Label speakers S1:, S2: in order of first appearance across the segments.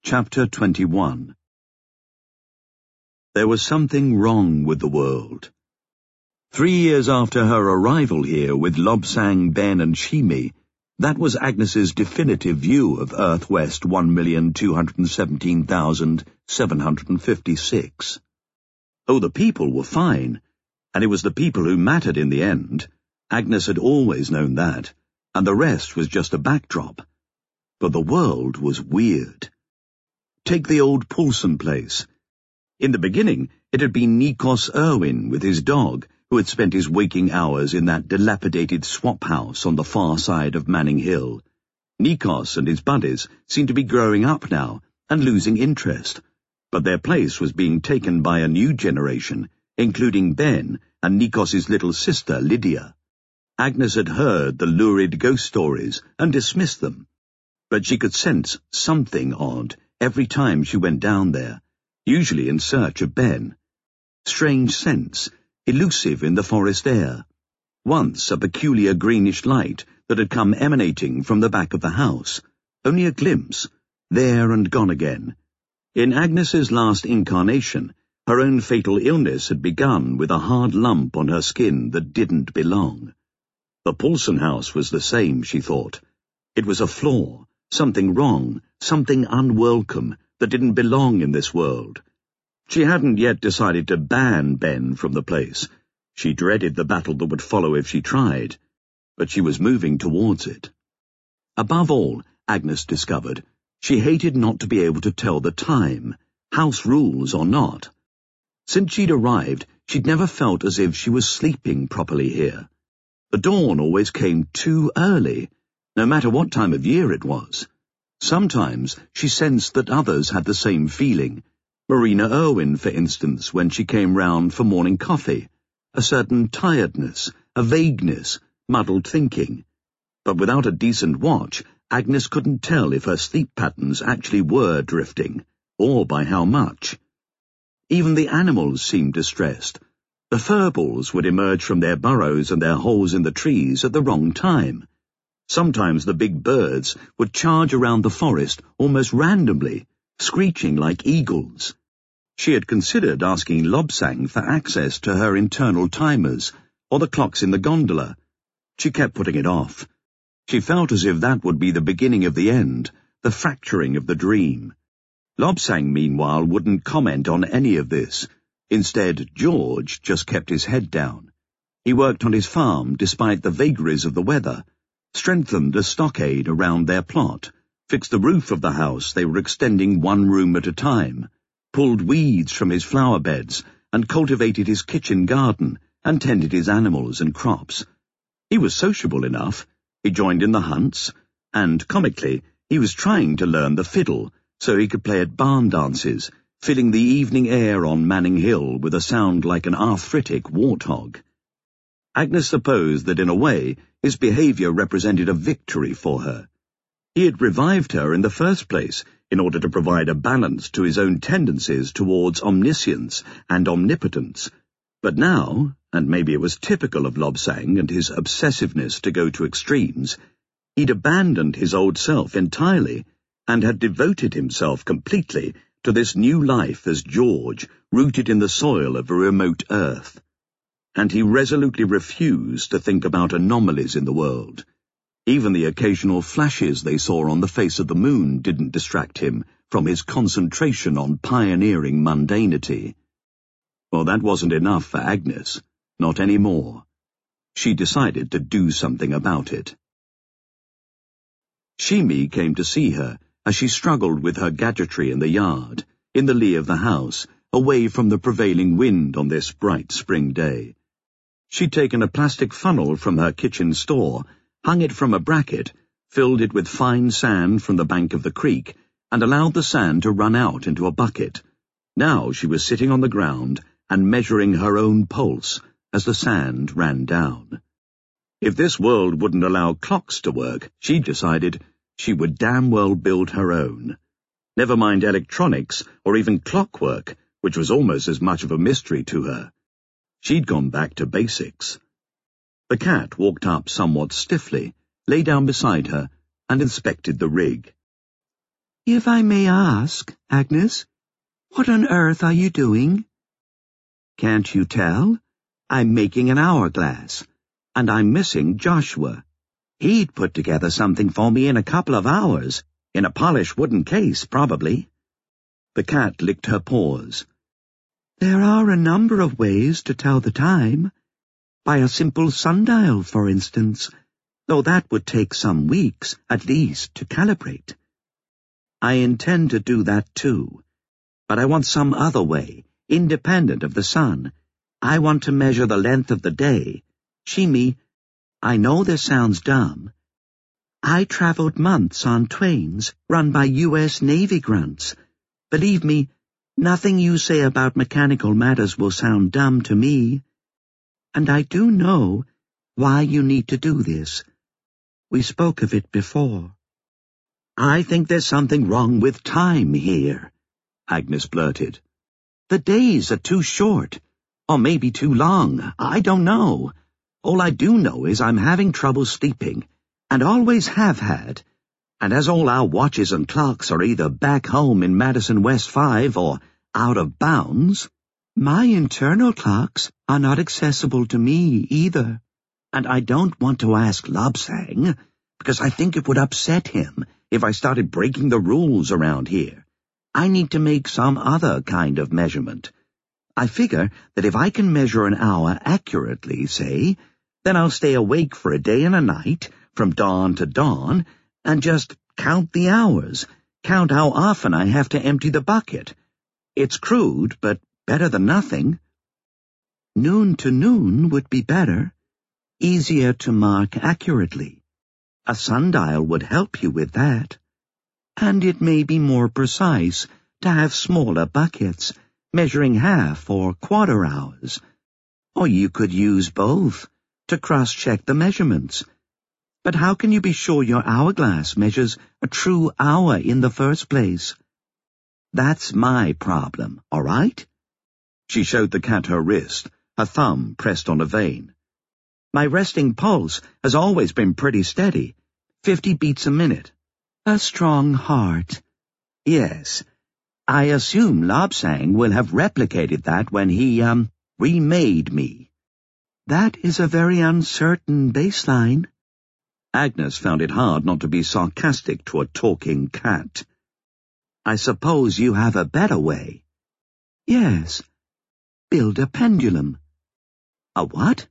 S1: Chapter 21. There was something wrong with the world. 3 years after her arrival here with Lobsang, Ben and Shimi, that was Agnes's definitive view of Earth West 1,217,756. Oh, the people were fine, and it was the people who mattered in the end. Agnes had always known that, and the rest was just a backdrop. But the world was weird. Take the old Poulsen place. In the beginning, it had been Nikos Irwin with his dog, who had spent his waking hours in that dilapidated swap house on the far side of Manning Hill. Nikos and his buddies seemed to be growing up now and losing interest, but their place was being taken by a new generation, including Ben and Nikos's little sister Lydia. Agnes had heard the lurid ghost stories and dismissed them, but she could sense something odd every time she went down there, usually in search of Ben. Strange scents, elusive in the forest air. Once a peculiar greenish light that had come emanating from the back of the house. Only a glimpse, there and gone again. In Agnes's last incarnation, her own fatal illness had begun with a hard lump on her skin that didn't belong. The Poulsen house was the same, she thought. It was a flaw, something wrong, something unwelcome that didn't belong in this world. She hadn't yet decided to ban Ben from the place. She dreaded the battle that would follow if she tried, but she was moving towards it. Above all, Agnes discovered, she hated not to be able to tell the time, house rules or not. Since she'd arrived, she'd never felt as if she was sleeping properly here. The dawn always came too early, no matter what time of year it was. Sometimes she sensed that others had the same feeling. Marina Irwin, for instance, when she came round for morning coffee. A certain tiredness, a vagueness, muddled thinking. But without a decent watch, Agnes couldn't tell if her sleep patterns actually were drifting, or by how much. Even the animals seemed distressed. The furballs would emerge from their burrows and their holes in the trees at the wrong time. Sometimes the big birds would charge around the forest almost randomly, screeching like eagles. She had considered asking Lobsang for access to her internal timers, or the clocks in the gondola. She kept putting it off. She felt as if that would be the beginning of the end, the fracturing of the dream. Lobsang, meanwhile, wouldn't comment on any of this. Instead, George just kept his head down. He worked on his farm despite the vagaries of the weather, strengthened a stockade around their plot, fixed the roof of the house they were extending one room at a time, pulled weeds from his flower beds, and cultivated his kitchen garden, and tended his animals and crops. He was sociable enough. He joined in the hunts, and, comically, he was trying to learn the fiddle so he could play at barn dances, filling the evening air on Manning Hill with a sound like an arthritic warthog. Agnes supposed that in a way his behaviour represented a victory for her. He had revived her in the first place in order to provide a balance to his own tendencies towards omniscience and omnipotence. But now, and maybe it was typical of Lobsang and his obsessiveness to go to extremes, he'd abandoned his old self entirely and had devoted himself completely to this new life as George, rooted in the soil of a remote Earth. And he resolutely refused to think about anomalies in the world. Even the occasional flashes they saw on the face of the moon didn't distract him from his concentration on pioneering mundanity. Well, that wasn't enough for Agnes, not anymore. She decided to do something about it. Shimi came to see her as she struggled with her gadgetry in the yard, in the lee of the house, away from the prevailing wind on this bright spring day. She'd taken a plastic funnel from her kitchen store, hung it from a bracket, filled it with fine sand from the bank of the creek, and allowed the sand to run out into a bucket. Now she was sitting on the ground and measuring her own pulse as the sand ran down. If this world wouldn't allow clocks to work, she decided she would damn well build her own. Never mind electronics or even clockwork, which was almost as much of a mystery to her. She'd gone back to basics. The cat walked up somewhat stiffly, lay down beside her, and inspected the rig.
S2: If I may ask, Agnes, what on earth are you doing?
S1: Can't you tell? I'm making an hourglass, and I'm missing Joshua. He'd put together something for me in a couple of hours, in a polished wooden case, probably. The cat licked her paws.
S2: There are a number of ways to tell the time. By a simple sundial, for instance, though that would take some weeks, at least, to calibrate.
S1: I intend to do that too, but I want some other way, independent of the sun. I want to measure the length of the day. Shimi, I know this sounds dumb.
S2: I traveled months on trains run by U.S. Navy grunts. Believe me, nothing you say about mechanical matters will sound dumb to me. And I do know why you need to do this. We spoke of it before.
S1: I think there's something wrong with time here, Agnes blurted. The days are too short, or maybe too long, I don't know. All I do know is I'm having trouble sleeping, and always have had. And as all our watches and clocks are either back home in Madison West 5 or out of bounds,
S2: my internal clocks are not accessible to me either.
S1: And I don't want to ask Lobsang, because I think it would upset him if I started breaking the rules around here. I need to make some other kind of measurement. I figure that if I can measure an hour accurately, say, then I'll stay awake for a day and a night, from dawn to dawn, and just count the hours, count how often I have to empty the bucket. It's crude, but better than nothing.
S2: Noon to noon would be better, easier to mark accurately. A sundial would help you with that. And it may be more precise to have smaller buckets, measuring half or quarter hours. Or you could use both to cross-check the measurements. But how can you be sure your hourglass measures a true hour in the first place?
S1: That's my problem, all right? She showed the cat her wrist, her thumb pressed on a vein. My resting pulse has always been pretty steady, 50 beats a minute.
S2: A strong heart.
S1: Yes. I assume Lobsang will have replicated that when he, remade me.
S2: That is a very uncertain baseline.
S1: Agnes found it hard not to be sarcastic to a talking cat. I suppose you have a better way.
S2: Yes. Build a pendulum.
S1: A what?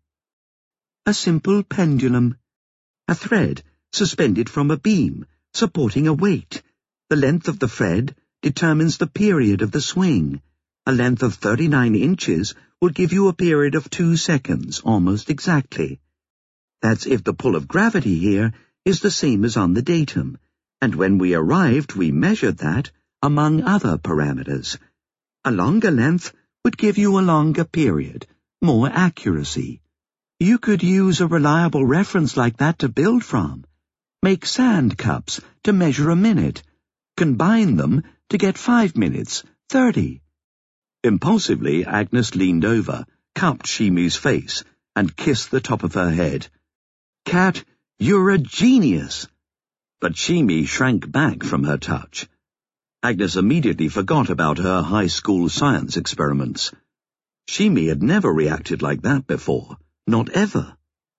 S2: A simple pendulum. A thread suspended from a beam, supporting a weight. The length of the thread determines the period of the swing. A length of 39 inches will give you a period of 2 seconds, almost exactly. That's if the pull of gravity here is the same as on the datum, and when we arrived we measured that, among other parameters. A longer length would give you a longer period, more accuracy. You could use a reliable reference like that to build from. Make sand cups to measure a minute. Combine them to get 5 minutes, 30.
S1: Impulsively, Agnes leaned over, cupped Shimi's face, and kissed the top of her head. Cat, you're a genius! But Shimi shrank back from her touch. Agnes immediately forgot about her high school science experiments. Shimi had never reacted like that before, not ever.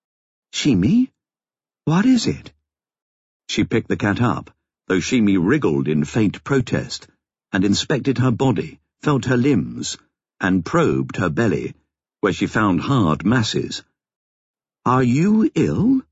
S2: Shimi? What is it?
S1: She picked the cat up, though Shimi wriggled in faint protest, and inspected her body, felt her limbs, and probed her belly, where she found hard masses.
S2: Are you ill?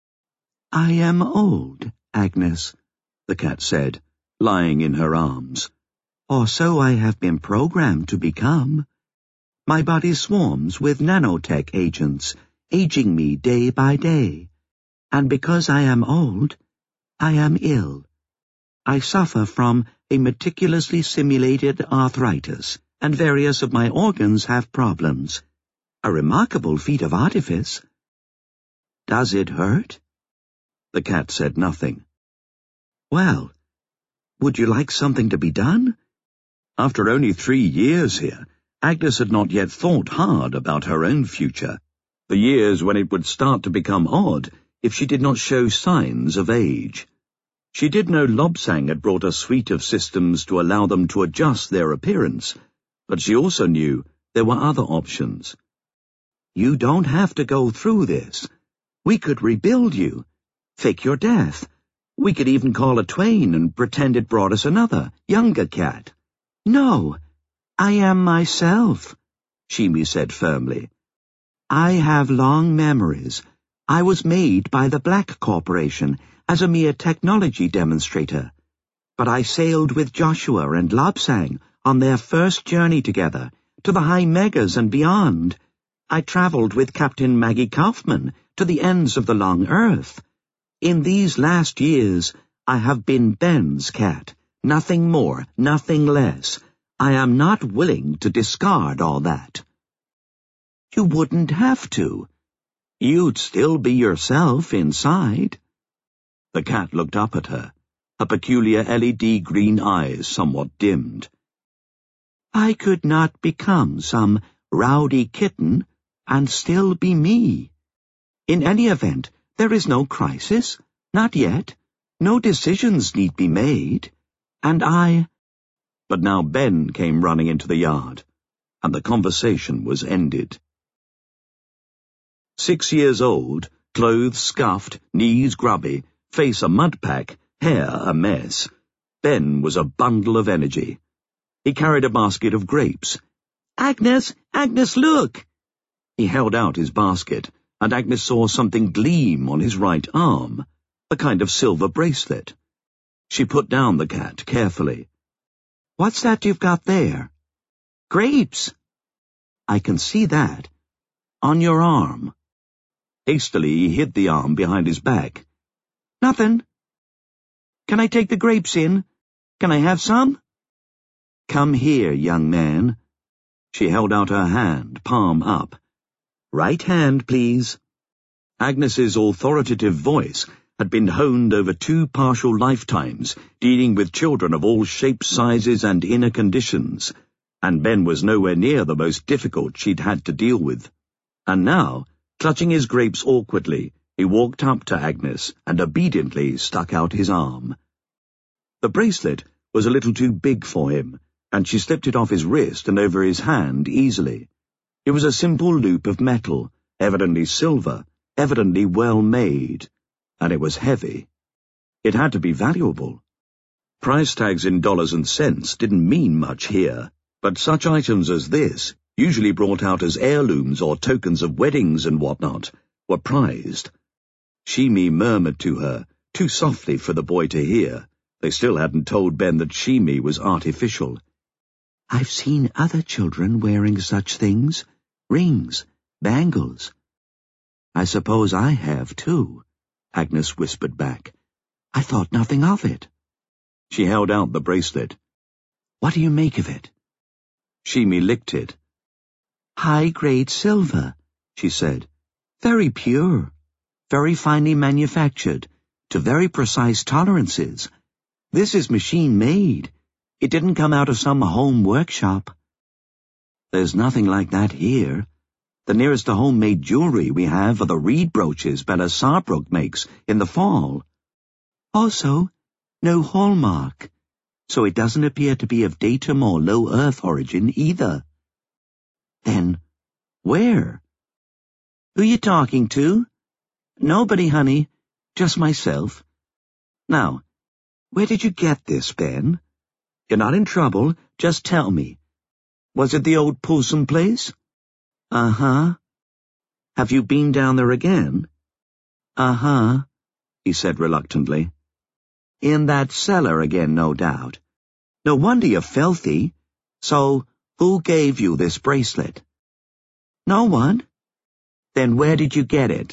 S2: I am old, Agnes, the cat said, lying in her arms. Or so I have been programmed to become. My body swarms with nanotech agents, aging me day by day. And because I am old, I am ill. I suffer from a meticulously simulated arthritis, and various of my organs have problems. A remarkable feat of artifice.
S1: Does it hurt? The cat said nothing.
S2: Well, would you like something to be done?
S1: After only 3 years here, Agnes had not yet thought hard about her own future, the years when it would start to become odd if she did not show signs of age. She did know Lobsang had brought a suite of systems to allow them to adjust their appearance, but she also knew there were other options.
S2: You don't have to go through this. We could rebuild you, fake your death. We could even call a twain and pretend it brought us another, younger cat. No, I am myself, Shimi said firmly. I have long memories. I was made by the Black Corporation as a mere technology demonstrator. But I sailed with Joshua and Lobsang on their first journey together, to the High Megas and beyond. I traveled with Captain Maggie Kaufman to the ends of the long earth. In these last years, I have been Ben's cat. Nothing more, nothing less. I am not willing to discard all that. You wouldn't have to. You'd still be yourself inside.
S1: The cat looked up at her, her peculiar LED green eyes somewhat dimmed.
S2: I could not become some rowdy kitten and still be me. In any event, there is no crisis, not yet. No decisions need be made, and I—
S1: But now Ben came running into the yard, and the conversation was ended. 6 years old, clothes scuffed, knees grubby, face a mud pack, hair a mess, Ben was a bundle of energy. He carried a basket of grapes.
S2: Agnes, look!
S1: He held out his basket, and Agnes saw something gleam on his right arm, a kind of silver bracelet. She put down the cat carefully.
S2: What's that you've got there?
S1: Grapes.
S2: I can see that. On your arm.
S1: Hastily he hid the arm behind his back.
S2: Nothing. Can I take the grapes in? Can I have some?
S1: Come here, young man. She held out her hand, palm up. Right hand, please. Agnes's authoritative voice had been honed over 2 partial lifetimes, dealing with children of all shapes, sizes, and inner conditions, and Ben was nowhere near the most difficult she'd had to deal with. And now, clutching his grapes awkwardly, he walked up to Agnes and obediently stuck out his arm. The bracelet was a little too big for him, and she slipped it off his wrist and over his hand easily. It was a simple loop of metal, evidently silver, evidently well made, and it was heavy. It had to be valuable. Price tags in dollars and cents didn't mean much here, but such items as this, usually brought out as heirlooms or tokens of weddings and whatnot, were prized. Shimi murmured to her, too softly for the boy to hear. They still hadn't told Ben that Shimi was artificial.
S2: I've seen other children wearing such things. Rings, bangles. I suppose I have, too, Agnes whispered back. I thought nothing of it.
S1: She held out the bracelet.
S2: What do you make of it?
S1: Shimi licked it.
S2: High-grade silver, she said. Very pure, very finely manufactured, to very precise tolerances. This is machine-made. It didn't come out of some home workshop.
S1: There's nothing like that here. The nearest to homemade jewelry we have are the reed brooches Bella Sarbrook makes in the fall.
S2: Also, no hallmark, so it doesn't appear to be of datum or low Earth origin either. Then, where? Who you talking to? Nobody, honey. Just myself. Now, where did you get this, Ben? You're not in trouble, just tell me. Was it the old Possum place? Uh-huh. Have you been down there again? Uh-huh, he said reluctantly. In that cellar again, no doubt. No wonder you're filthy. So, who gave you this bracelet? No one. Then where did you get it?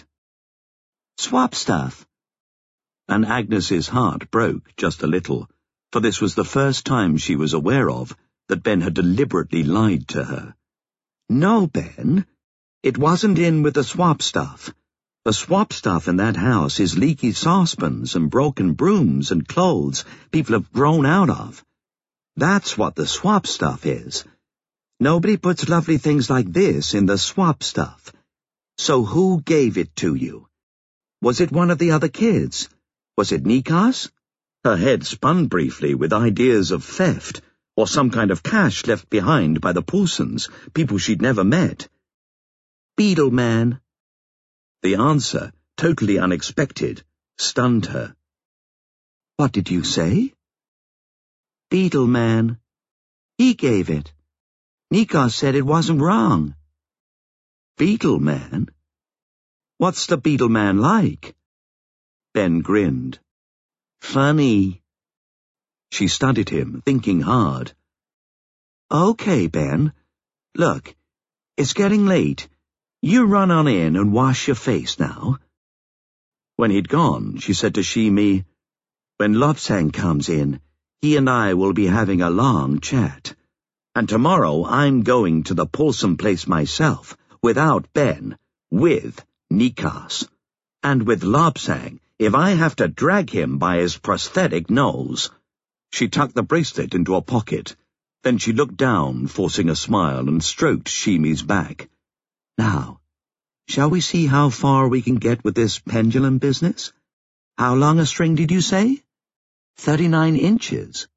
S2: Swap stuff.
S1: And Agnes's heart broke just a little, for this was the first time she was aware of that Ben had deliberately lied to her.
S2: No, Ben. It wasn't in with the swap stuff. The swap stuff in that house is leaky saucepans and broken brooms and clothes people have grown out of. That's what the swap stuff is. Nobody puts lovely things like this in the swap stuff. So who gave it to you? Was it one of the other kids? Was it Nikos?
S1: Her head spun briefly with ideas of theft, or some kind of cash left behind by the Paulsons, people she'd never met.
S2: Beetleman.
S1: The answer, totally unexpected, stunned her.
S2: What did you say?
S3: Beetleman. He gave it. Nikos said it wasn't wrong.
S1: Beetleman? What's the Beetleman like? Ben grinned.
S3: Funny.
S1: She studied him, thinking hard.
S3: Okay, Ben. Look, it's getting late. You run on in and wash your face now.
S1: When he'd gone, she said to Shimi,
S3: When Lobsang comes in, he and I will be having a long chat. And tomorrow I'm going to the Paulson place myself, without Ben, with Nikos. And with Lobsang, if I have to drag him by his prosthetic nose.
S1: She tucked the bracelet into a pocket. Then she looked down, forcing a smile, and stroked Shimi's back.
S2: Now, shall we see how far we can get with this pendulum business? How long a string did you say?
S3: 39 inches.